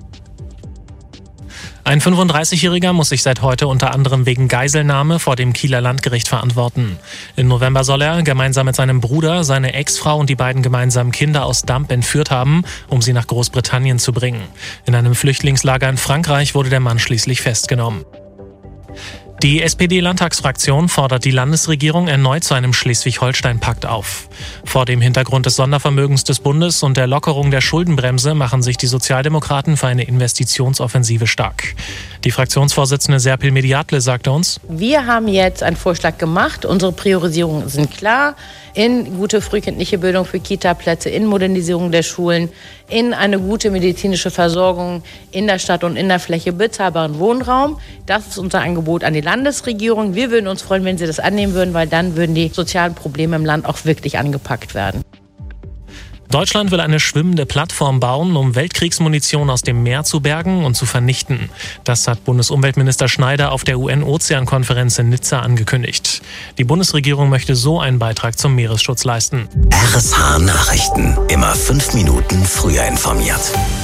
Ein 35-Jähriger muss sich seit heute unter anderem wegen Geiselnahme vor dem Kieler Landgericht verantworten. Im November soll er gemeinsam mit seinem Bruder seine Ex-Frau und die beiden gemeinsamen Kinder aus Damp entführt haben, um sie nach Großbritannien zu bringen. In einem Flüchtlingslager in Frankreich wurde der Mann schließlich festgenommen. Die SPD-Landtagsfraktion fordert die Landesregierung erneut zu einem Schleswig-Holstein-Pakt auf. Vor dem Hintergrund des Sondervermögens des Bundes und der Lockerung der Schuldenbremse machen sich die Sozialdemokraten für eine Investitionsoffensive stark. Die Fraktionsvorsitzende Serpil Mediatle sagte uns: Wir haben jetzt einen Vorschlag gemacht. Unsere Priorisierungen sind klar. In gute frühkindliche Bildung für Kita-Plätze, in Modernisierung der Schulen, in eine gute medizinische Versorgung in der Stadt und in der Fläche, bezahlbaren Wohnraum. Das ist unser Angebot an die Landesregierung. Wir würden uns freuen, wenn Sie das annehmen würden, weil dann würden die sozialen Probleme im Land auch wirklich angepackt werden. Deutschland will eine schwimmende Plattform bauen, um Weltkriegsmunition aus dem Meer zu bergen und zu vernichten. Das hat Bundesumweltminister Schneider auf der UN-Ozeankonferenz in Nizza angekündigt. Die Bundesregierung möchte so einen Beitrag zum Meeresschutz leisten. RSH Nachrichten. Immer 5 Minuten früher informiert.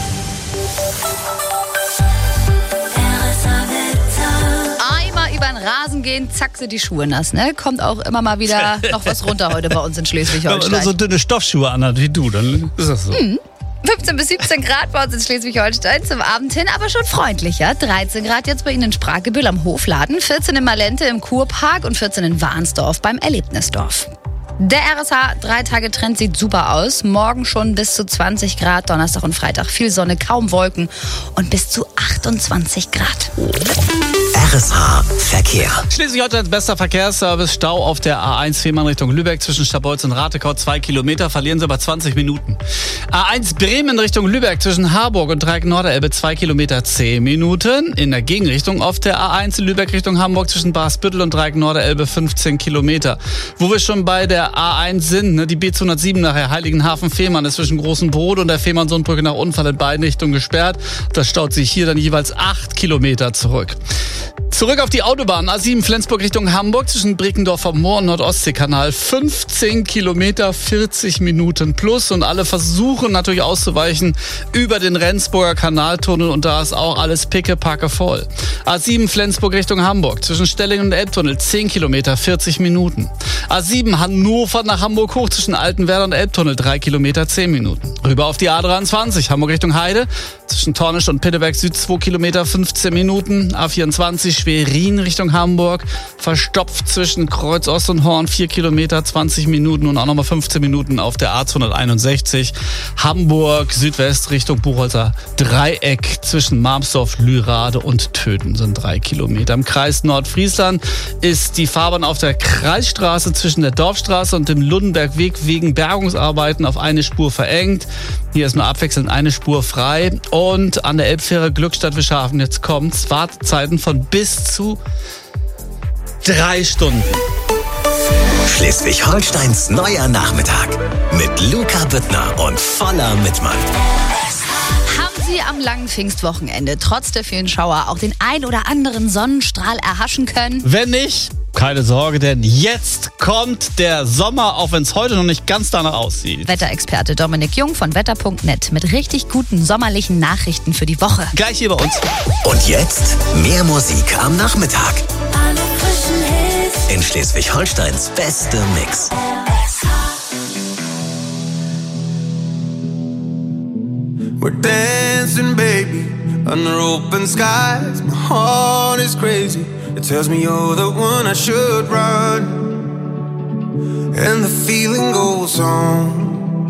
Rasen gehen, zack, sind die Schuhe nass, ne? Kommt auch immer mal wieder noch was runter heute bei uns in Schleswig-Holstein. Wenn man nur so dünne Stoffschuhe anhat wie du, dann ist das so. 15 bis 17 Grad bei uns in Schleswig-Holstein zum Abend hin, aber schon freundlicher. 13 Grad jetzt bei Ihnen in Spragebüll am Hofladen, 14 in Malente im Kurpark und 14 in Warnsdorf beim Erlebnisdorf. Der RSH 3-Tage-Trend sieht super aus. Morgen schon bis zu 20 Grad, Donnerstag und Freitag viel Sonne, kaum Wolken und bis zu 28 Grad. RSH Verkehr. Schleswig-Holsteins bester Verkehrsservice. Stau auf der A1 Fehmarn Richtung Lübeck zwischen Stabolz und Ratekau 2 Kilometer. Verlieren Sie aber 20 Minuten. A1 Bremen Richtung Lübeck zwischen Harburg und Dreieck-Norderelbe 2 Kilometer 10 Minuten. In der Gegenrichtung auf der A1 Lübeck Richtung Hamburg zwischen Barsbüttel und Dreieck-Norderelbe 15 Kilometer. Wo wir schon bei der A1 sind, ne, die B207 nachher Heiligenhafen-Fehmarn ist zwischen Großen Brod und der Fehmarn-Sundbrücke nach Unfall in beiden Richtungen gesperrt. Das staut sich hier dann jeweils 8 Kilometer zurück. Zurück auf die Autobahn. A7 Flensburg Richtung Hamburg zwischen Brickendorfer Moor und Nordostseekanal. 15 Kilometer, 40 Minuten plus. Und alle versuchen natürlich auszuweichen über den Rendsburger Kanaltunnel. Und da ist auch alles pickepacke voll. A7 Flensburg Richtung Hamburg zwischen Stellingen und Elbtunnel. 10 Kilometer, 40 Minuten. A7 Hannover nach Hamburg hoch zwischen Altenwerder und Elbtunnel. 3 Kilometer, 10 Minuten. Rüber auf die A23 Hamburg Richtung Heide zwischen Tornisch und Pitteberg Süd 2 Kilometer, 15 Minuten. A24 Schwerin Richtung Hamburg, verstopft zwischen Kreuz Ost und Horn, 4 Kilometer, 20 Minuten und auch nochmal 15 Minuten auf der A261. Hamburg Südwest Richtung Buchholzer Dreieck zwischen Marmsdorf, Lührade und Töten sind 3 Kilometer. Im Kreis Nordfriesland ist die Fahrbahn auf der Kreisstraße zwischen der Dorfstraße und dem Lundenbergweg wegen Bergungsarbeiten auf eine Spur verengt. Hier ist nur abwechselnd eine Spur frei. Und an der Elbfähre Glückstadt-Wischhafen, jetzt kommt's, Wartezeiten von bis zu 3 Stunden. Schleswig-Holsteins neuer Nachmittag mit Luca Büttner und voller Mitmacht. Haben Sie am langen Pfingstwochenende trotz der vielen Schauer auch den ein oder anderen Sonnenstrahl erhaschen können? Wenn nicht, keine Sorge, denn jetzt kommt der Sommer, auch wenn es heute noch nicht ganz danach aussieht. Wetterexperte Dominik Jung von wetter.net mit richtig guten sommerlichen Nachrichten für die Woche. Gleich hier bei uns. Und jetzt mehr Musik am Nachmittag. In Schleswig-Holsteins beste Mix. We're dancing, baby, under open skies. My heart is crazy. It tells me you're the one I should run. And the feeling goes on.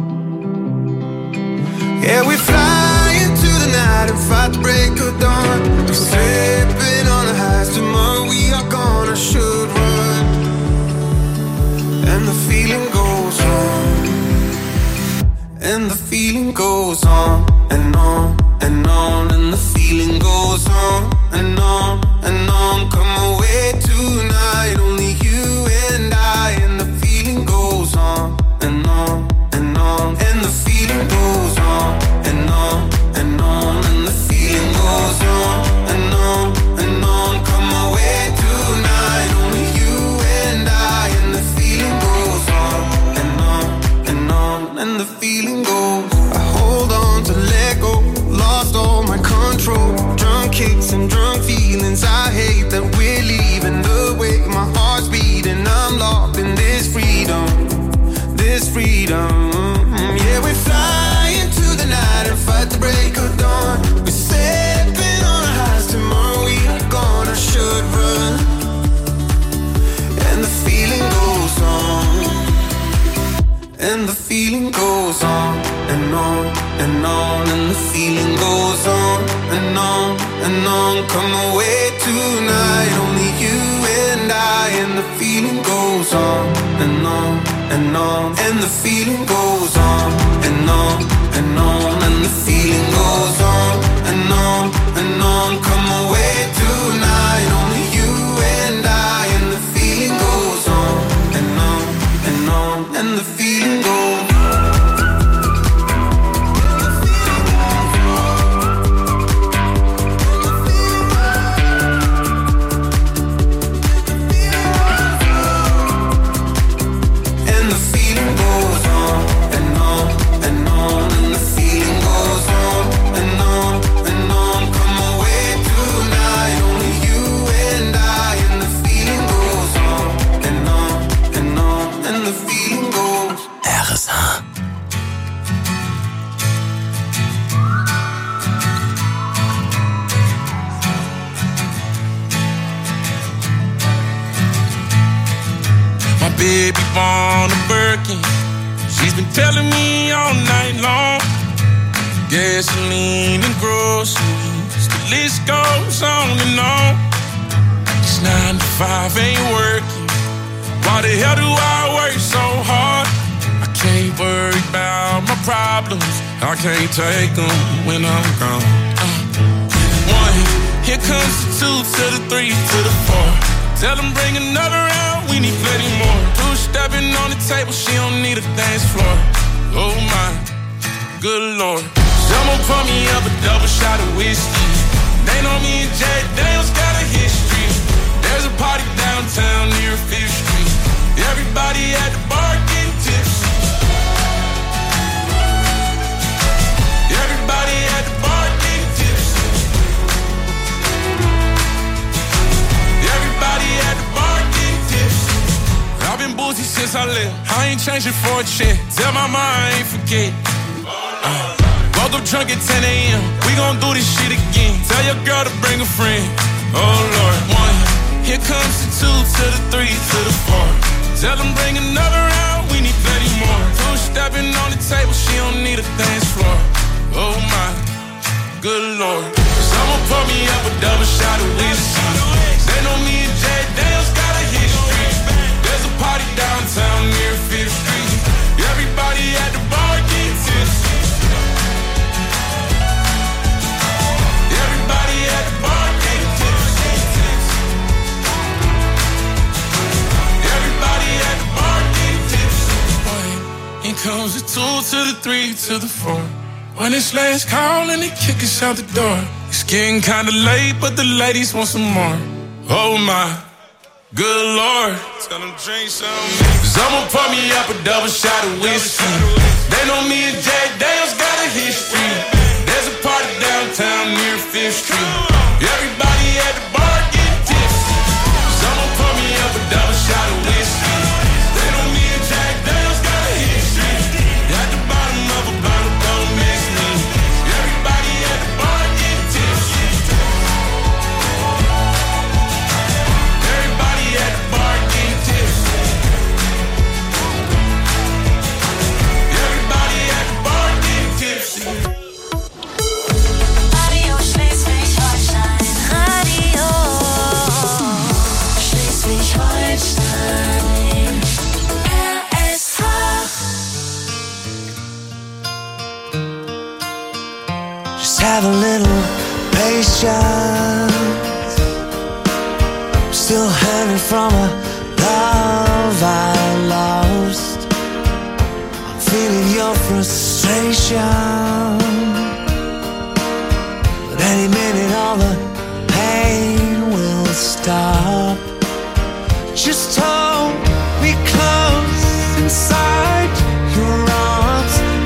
Yeah, we fly into the night and fight the break of dawn. We're slipping on the highs. Tomorrow we are gonna should run. And the feeling goes on. And the feeling goes on and on and on. And the feeling goes on and on and on. Come away tonight, only you and I. And the feeling goes on and on and on. And the feeling goes on and on and on. And the feeling goes on and on and on. Come away tonight, only you and I. And the feeling goes on. the feeling goes. I hold on to let go, lost all my control. Drunk kicks and drunk feelings, I hate that we're leaving. The way my heart's beating, I'm locked in this freedom, this freedom. Yeah, we fly into the night and fight the break of dawn. We're stepping on our highs, tomorrow we are gonna should run. And the feeling goes on, and the feeling goes on and on and on, and the feeling goes on and on and on. Come away tonight, only you and I, and the feeling goes on and on and on, and the feeling goes on and on and on, and the feeling goes on and on and on. Come away tonight, only you and I, and the feeling goes on and on and on, and the feeling goes. Baby born a Birkin, she's been telling me all night long. Gasoline and groceries, the list goes on and on. This 9 to 5 ain't working, why the hell do I work so hard? I can't worry about my problems, I can't take them when I'm gone. 1, here comes the 2 to the 3 to the 4. Tell them bring another round, we need plenty more. 2 stepping on the table, she don't need a dance floor. Oh my, good lord. Someone pour me up a double shot of whiskey. They know me and Jack Daniels got a history. There's a party downtown near 5th Street. Everybody at the bar getting tipsy. Everybody at the bar getting tipsy. Everybody at the bar getting tipsy. I've been boozy since I left, I ain't changing for a check. Tell my mom I ain't forget. Woke up drunk at 10 a.m. We gon' do this shit again. Tell your girl to bring a friend. Oh Lord. 1, here comes the 2 to the 3 to the 4. Tell them bring another round, we need plenty more. 2 stepping on the table, she don't need a dance floor. Oh my, good lord. Someone pour me up a double shot of whiskey. They know me and Jack Daniels got a history. There's a party downtown near 5th Street. Everybody at the bar getting tipsy. Everybody at the bar getting tipsy. Everybody at the bar getting tipsy. Here comes the 2 to the 3 to the 4. When it's last call and they kick us out the door. It's getting kinda late, but the ladies want some more. Oh my, good lord. Tell them drink some. Someone pour me up a double shot of whiskey. They know me and Jack Daniels got a history. There's a party downtown near 5th Street. Everybody at the bar getting tipsy. Someone pour me up a double shot of whiskey. They know me and Jack Daniels got a history. At the bottom of a bottle, don't miss me. Everybody at the bar getting tipsy. Everybody at the bar getting tipsy. Everybody at the bar getting tipsy. Radio Schleswig-Holstein. Radio Schleswig-Holstein. RSH. Just have a little patience. I'm still hurting from a love I lost. I'm feeling your frustration. But any minute all the pain will stop. Just hold me close inside your arms.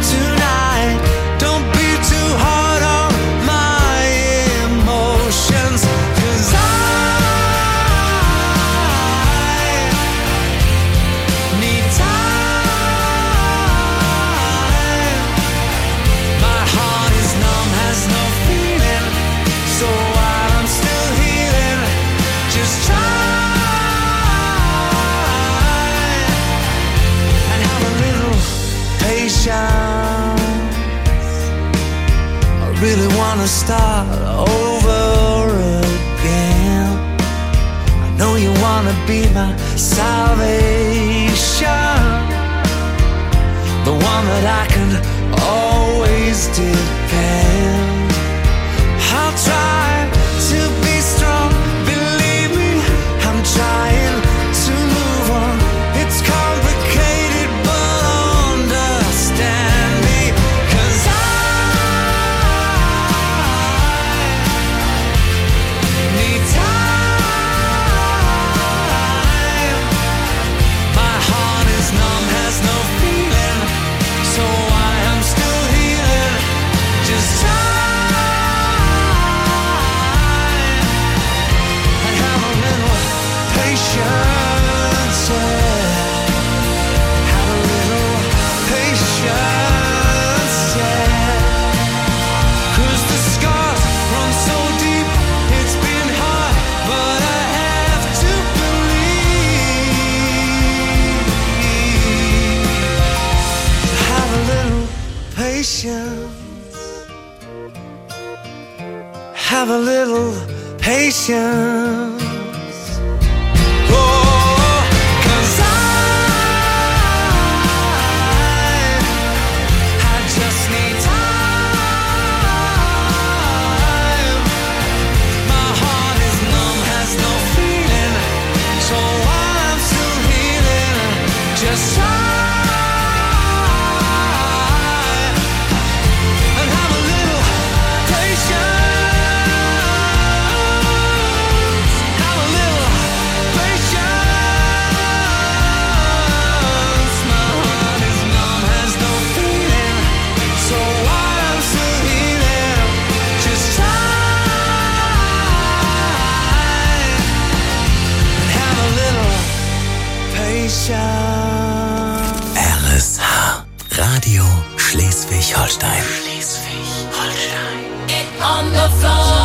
wanna start over again. I know you wanna be my salvation, the one that I can always depend. I'll try to be strong, believe me, I'm trying to move on. It's complicated, but understand me, 'cause I need time. My heart is numb, has no feeling, so I am still healing. Just time and have a little patience, yeah. Have a little patience, yeah. 'Cause the scars run so deep, it's been hard, but I have to believe. Have a little patience. Have a little patience. Oh, 'cause I just need time. My heart is numb, has no feeling, so I'm still healing. Just try and have a little patience. Have a little patience. My heart is numb, has no feeling, so I'm still healing. Just try and have a little patience. RSH, Radio Schleswig-Holstein. Get on the floor.